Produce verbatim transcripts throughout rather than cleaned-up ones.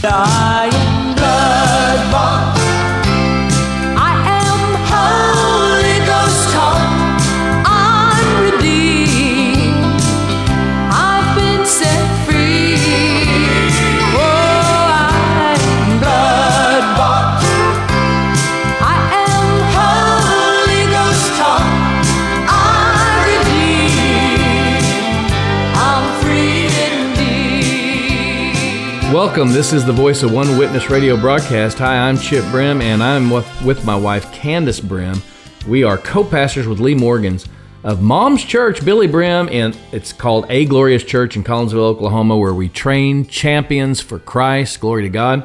I am blood-bought. I am Holy Ghost taught. I'm redeemed. I've been set free. Oh, I am blood-bought. I am Holy Ghost taught. I'm redeemed. I'm free indeed. Welcome. This is the Voice of One Witness radio broadcast. Hi, I'm Chip Brim, and I'm with, with my wife, Candace Brim. We are co-pastors with Lee Morgans of Mom's Church, Billy Brim, and it's called A Glorious Church in Collinsville, Oklahoma, where we train champions for Christ. Glory to God.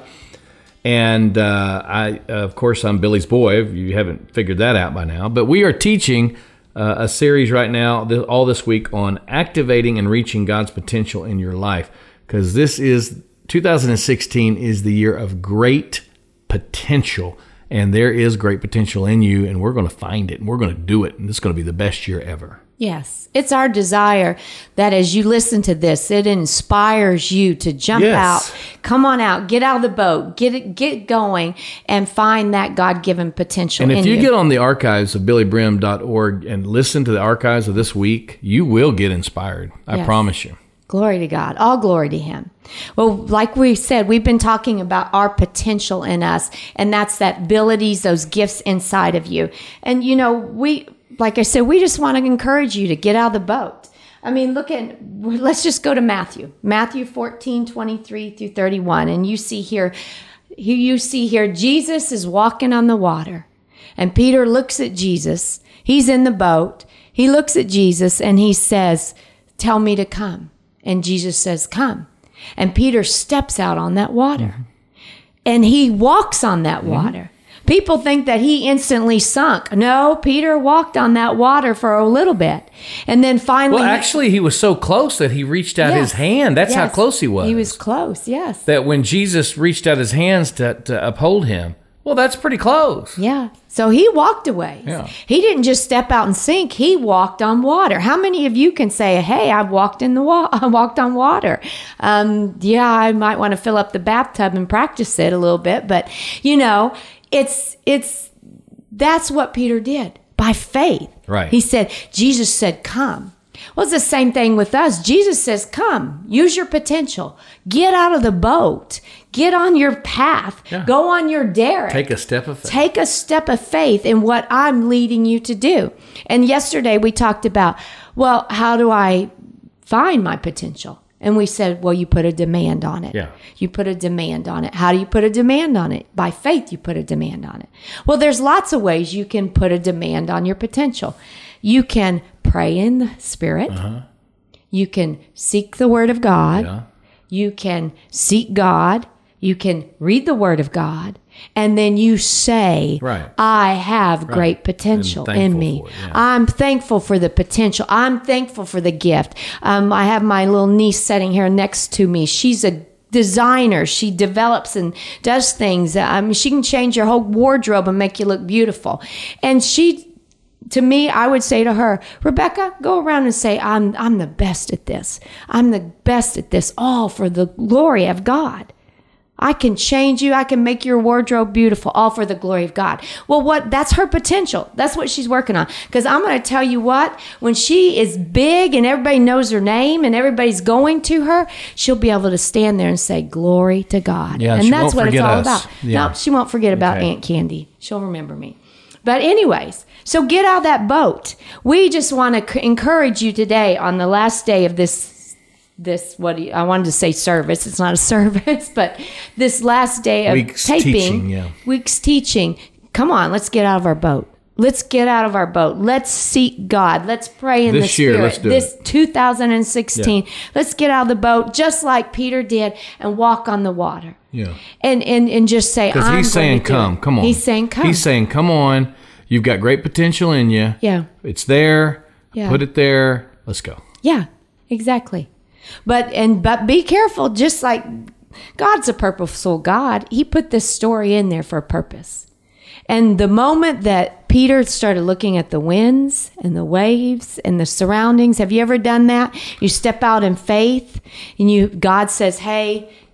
And uh, I, of course, I'm Billy's boy, if you haven't figured that out by now. But we are teaching uh, a series right now, th- all this week, on activating and reaching God's potential in your life. Because this is, two thousand sixteen is the year of great potential. And there is great potential in you, and we're going to find it, and we're going to do it. And this is going to be the best year ever. Yes. It's our desire that as you listen to this, it inspires you to jump Yes. out, come on out, get out of the boat, get it, get going, and find that God-given potential And if in you you. get on the archives of billy brim dot org and listen to the archives of this week, you will get inspired. I Yes. promise you. Glory to God. All glory to Him. Well, like we said, we've been talking about our potential in us, and that's that abilities, those gifts inside of you. And, you know, we, like I said, we just want to encourage you to get out of the boat. I mean, look at, let's just go to Matthew. Matthew fourteen, twenty-three through thirty-one. And you see here, here you see here, Jesus is walking on the water. And Peter looks at Jesus. He's in the boat. He looks at Jesus and he says, "Tell me to come." And Jesus says, "Come." And Peter steps out on that water. Mm-hmm. And he walks on that mm-hmm. water. People think that he instantly sunk. No, Peter walked on that water for a little bit. And then finally... Well, actually, he was so close that he reached out Yes. his hand. That's Yes. how close he was. He was close, yes. That when Jesus reached out his hands to, to uphold him, well, that's pretty close. Yeah. So he walked away. Yeah. He didn't just step out and sink. He walked on water. How many of you can say, "Hey, I've walked in the wa- I walked on water"? Um, yeah, I might want to fill up the bathtub and practice it a little bit, but you know, it's it's that's what Peter did by faith. Right. He said, Jesus said, "Come." Well, it's the same thing with us. Jesus says, "Come, use your potential. Get out of the boat. Get on your path. Yeah. Go on your derrick. Take a step of faith. Take a step of faith in what I'm leading you to do." And yesterday we talked about, well, how do I find my potential? And we said, well, you put a demand on it. Yeah. You put a demand on it. How do you put a demand on it? By faith, you put a demand on it. Well, there's lots of ways you can put a demand on your potential. You can pray in the Spirit. Uh-huh. You can seek the Word of God. Yeah. You can seek God. You can read the Word of God. And then you say, Right. I have Right. great potential And in thankful me. for it, yeah. I'm thankful for the potential. I'm thankful for the gift. Um, I have my little niece sitting here next to me. She's a designer. She develops and does things. I mean, she can change your whole wardrobe and make you look beautiful. And she, to me, I would say to her, "Rebecca, go around and say, I'm, I'm the best at this. I'm the best at this, all for the glory of God. I can change you. I can make your wardrobe beautiful, all for the glory of God." Well, what? That's her potential. That's what she's working on. Because I'm going to tell you what, when she is big and everybody knows her name and everybody's going to her, she'll be able to stand there and say, "Glory to God." Yeah, and she that's won't what it's forget all us. about. Yeah. No, she won't forget about Okay. Aunt Candy. She'll remember me. But anyways, so get out of that boat. We just want to c- encourage you today on the last day of this this what do you, I wanted to say service. It's not a service, but this last day of Week's taping, teaching, yeah. week's teaching. Come on, let's get out of our boat. Let's get out of our boat. Let's seek God. Let's pray in This the year, Spirit. let's do this it. two thousand sixteen. Let's get out of the boat just like Peter did and walk on the water. Yeah. And and, and just say, Because I'm he's saying, going to do come, it. come on. He's saying, come. He's saying, come on. You've got great potential in you. Yeah. It's there. Yeah. Put it there. Let's go. Yeah, exactly. But and but be careful, just like God's a purposeful God. He put this story in there for a purpose. And the moment that Peter started looking at the winds and the waves and the surroundings, have you ever done that? You step out in faith and you God says, "Hey,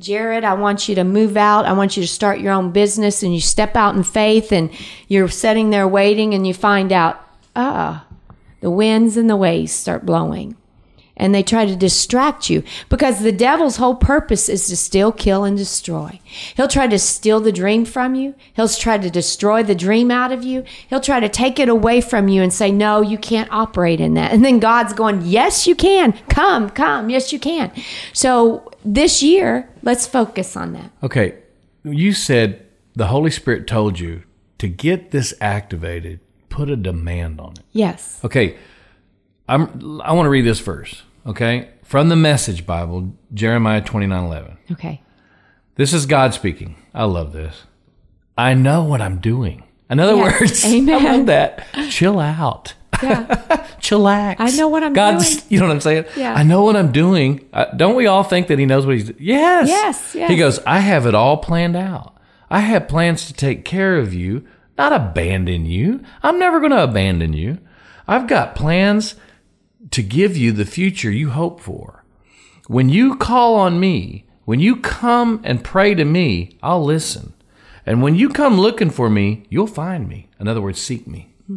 Jared, I want you to move out. I want you to start your own business. And you step out in faith and you're sitting there waiting and you find out, ah, the winds and the waves start blowing. And they try to distract you because the devil's whole purpose is to steal, kill, and destroy. He'll try to steal the dream from you. He'll try to destroy the dream out of you. He'll try to take it away from you and say, no, you can't operate in that. And then God's going, yes, you can. Come, come. Yes, you can. So this year, let's focus on that. Okay. You said the Holy Spirit told you to get this activated, put a demand on it. Yes. Okay. I'm, I want to read this verse, okay? From the Message Bible, Jeremiah twenty-nine eleven. Okay. This is God speaking. I love this. I know what I'm doing. In other Yes. words, Amen. I love that. Chill out. Yeah. Chillax. I know what I'm God's, doing. You know what I'm saying? Yeah. I know what I'm doing. Uh, don't we all think that he knows what he's doing? Yes. Yes, yes. He goes, I have it all planned out. I have plans to take care of you, not abandon you. I'm never going to abandon you. I've got plans to give you the future you hope for. When you call on me, when you come and pray to me, I'll listen. And when you come looking for me, you'll find me. In other words, seek me. Hmm.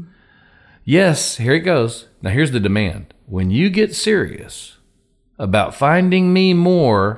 Yes, here it goes. Now here's the demand. When you get serious about finding me more,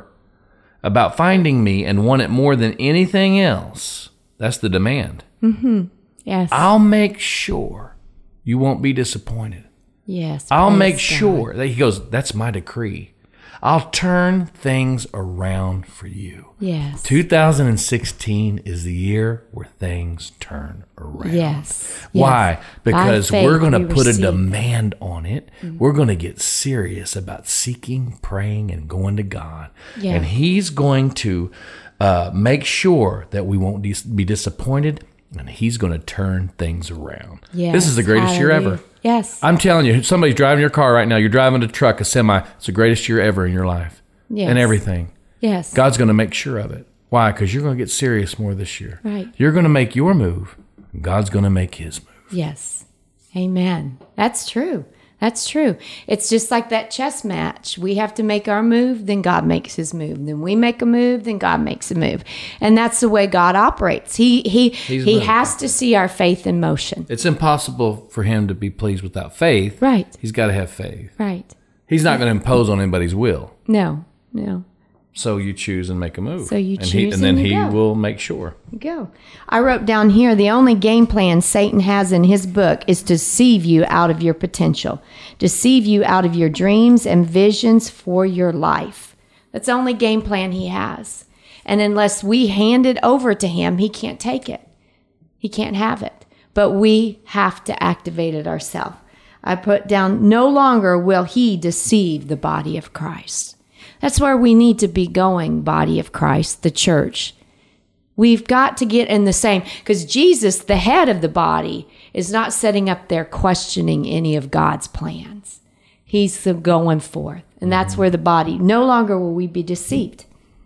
about finding me and want it more than anything else, that's the demand. Mm-hmm. Yes. I'll make sure you won't be disappointed. Yes. I'll praise make God. sure that he goes, that's my decree. I'll turn things around for you. Yes. two thousand sixteen is the year where things turn around. Yes. Why? Yes. Because By we're faith going to we put a receive. demand on it. Mm-hmm. We're going to get serious about seeking, praying, and going to God. Yeah. And he's going to uh, make sure that we won't dis- be disappointed, and he's going to turn things around. Yes. This is the greatest year Hallelujah. ever. Yes. I'm telling you, somebody's driving your car right now. You're driving a truck, a semi. It's the greatest year ever in your life. Yes. And everything. Yes. God's going to make sure of it. Why? Because you're going to get serious more this year. Right. You're going to make your move. And God's going to make his move. Yes. Amen. That's true. That's true. It's just like that chess match. We have to make our move, then God makes his move. Then we make a move, then God makes a move. And that's the way God operates. He he He's he moving. has to see our faith in motion. It's impossible for him to be pleased without faith. Right. He's got to have faith. Right. He's not going to impose on anybody's will. No. No. So you choose and make a move. So you and he, choose and then and you he go. will make sure. Go. I wrote down here, the only game plan Satan has in his book is to deceive you out of your potential, deceive you out of your dreams and visions for your life. That's the only game plan he has. And unless we hand it over to him, he can't take it. He can't have it. But we have to activate it ourselves. I put down, no longer will he deceive the body of Christ. That's where we need to be going, body of Christ, the church. We've got to get in the same, because Jesus, the head of the body, is not sitting up there questioning any of God's plans. He's the going forth. And that's Mm-hmm. where the body, no longer will we be deceived.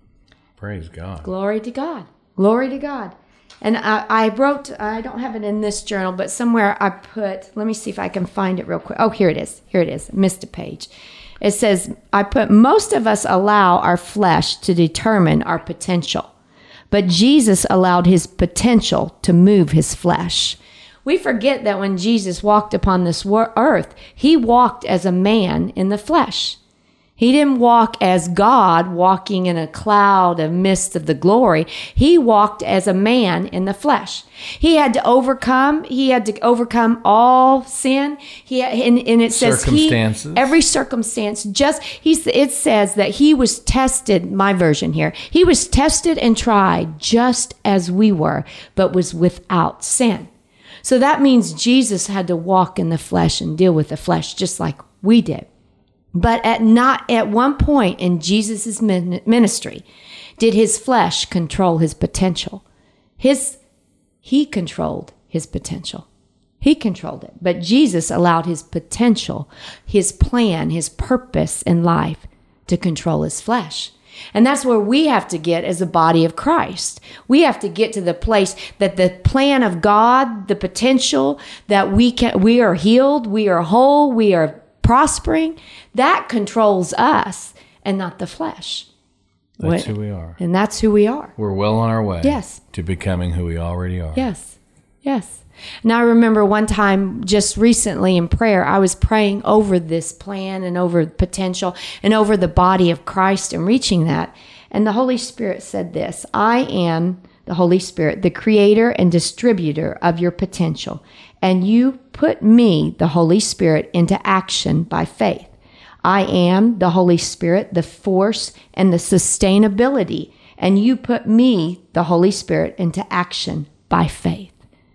Praise God. Glory to God. Glory to God. And I, I wrote, I don't have it in this journal, but somewhere I put, let me see if I can find it real quick. Oh, here it is. Here it is. I missed a page. It says, I put, most of us allow our flesh to determine our potential, but Jesus allowed his potential to move his flesh. We forget that when Jesus walked upon this wor- earth, he walked as a man in the flesh. He didn't walk as God walking in a cloud of mist of the glory. He walked as a man in the flesh. He had to overcome, he had to overcome all sin. He and, and it says he, Circumstances. every circumstance, just, he, it says that he was tested, my version here, he was tested and tried just as we were, but was without sin. So that means Jesus had to walk in the flesh and deal with the flesh just like we did. But at not at one point in Jesus' ministry did his flesh control his potential. His he controlled his potential. He controlled it. But Jesus allowed his potential, his plan, his purpose in life to control his flesh. And that's where we have to get as a body of Christ. We have to get to the place that the plan of God, the potential that we can, we are healed, we are whole, we are prospering, that controls us and not the flesh. That's What- who we are. And that's who we are. We're well on our way Yes. to becoming who we already are. Yes. Yes. And I remember one time just recently in prayer, I was praying over this plan and over potential and over the body of Christ and reaching that. And the Holy Spirit said this: I am the Holy Spirit, the creator and distributor of your potential. And you put me, the Holy Spirit, into action by faith. I am the Holy Spirit, the force and the sustainability. And you put me, the Holy Spirit, into action by faith.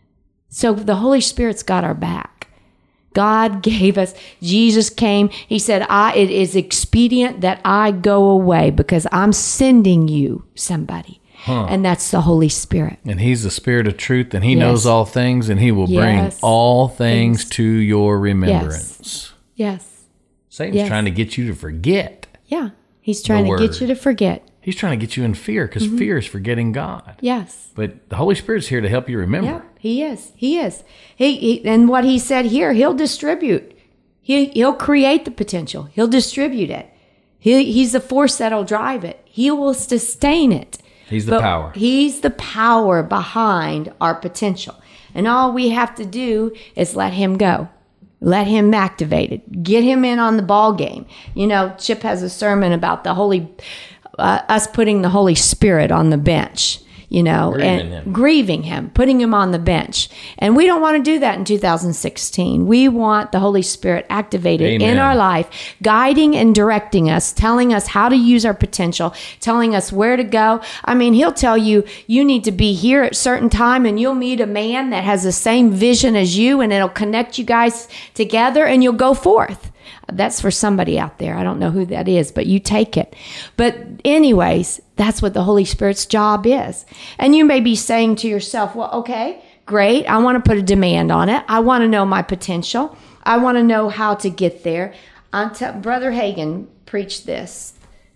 So the Holy Spirit's got our back. God gave us, Jesus came, he said, I, it is expedient that I go away because I'm sending you somebody. Huh. And that's the Holy Spirit. And he's the Spirit of truth, and he Yes. knows all things, and he will bring Yes. all things Things. to your remembrance. Yes. Satan's Yes. trying to get you to forget. Yeah. He's trying to word. get you to forget. He's trying to get you in fear, because Mm-hmm. fear is forgetting God. Yes. But the Holy Spirit's here to help you remember. Yeah, he is. He is. He, he and what he said here, he'll distribute. He he'll create the potential. He'll distribute it. He he's the force that'll drive it. He will sustain it. He's the But power. He's the power behind our potential. And all we have to do is let him go. Let him activate it. Get him in on the ball game. You know, Chip has a sermon about the Holy, uh, us putting the Holy Spirit on the bench. You know, Grieving and him. grieving him, putting him on the bench. And we don't want to do that in two thousand sixteen. We want the Holy Spirit activated Amen. in our life, guiding and directing us, telling us how to use our potential, telling us where to go. I mean, he'll tell you, you need to be here at a certain time, and you'll meet a man that has the same vision as you, and it'll connect you guys together, and you'll go forth. That's for somebody out there. I don't know who that is, but you take it. But anyways, that's what the Holy Spirit's job is. And you may be saying to yourself, well, okay, great. I want to put a demand on it. I want to know my potential. I want to know how to get there. I'm t- Brother Hagin preached this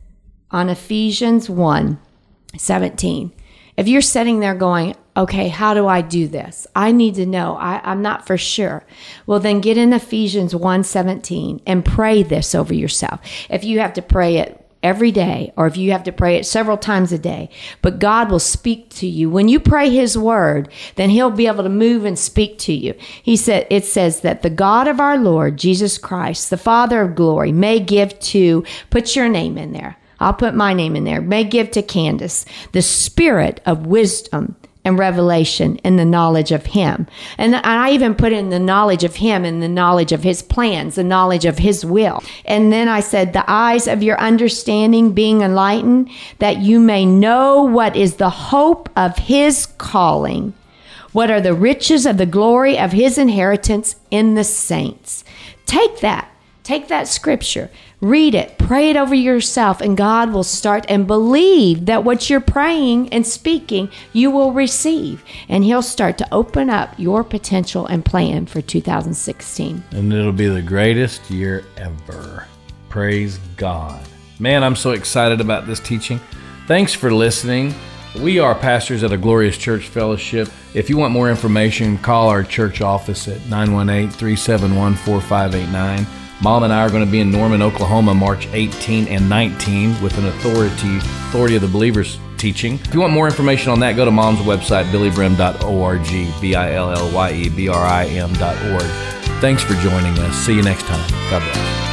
on Ephesians one seventeen. If you're sitting there going, okay, how do I do this? I need to know. I, I'm not for sure. Well, then get in Ephesians one seventeen and pray this over yourself. If you have to pray it every day, or if you have to pray it several times a day, but God will speak to you. When you pray his word, then he'll be able to move and speak to you. He said, it says that the God of our Lord, Jesus Christ, the Father of glory, may give to, put your name in there. I'll put my name in there. May give to Candace the spirit of wisdom and revelation in the knowledge of him. And I even put in the knowledge of him and the knowledge of his plans, the knowledge of his will. And then I said, the eyes of your understanding being enlightened, that you may know what is the hope of his calling, what are the riches of the glory of his inheritance in the saints. Take that. Take that scripture, read it, pray it over yourself, and God will start, and believe that what you're praying and speaking, you will receive. And he'll start to open up your potential and plan for two thousand sixteen. And it'll be the greatest year ever. Praise God. Man, I'm so excited about this teaching. Thanks for listening. We are pastors at a Glorious Church Fellowship. If you want more information, call our church office at nine one eight, three seven one, four five eight nine. Mom and I are going to be in Norman, Oklahoma, March eighteenth and nineteenth with an authority, authority of the Believers teaching. If you want more information on that, go to Mom's website, billy brim dot org, B I L L Y E B R I M dot org. Thanks for joining us. See you next time. God bless.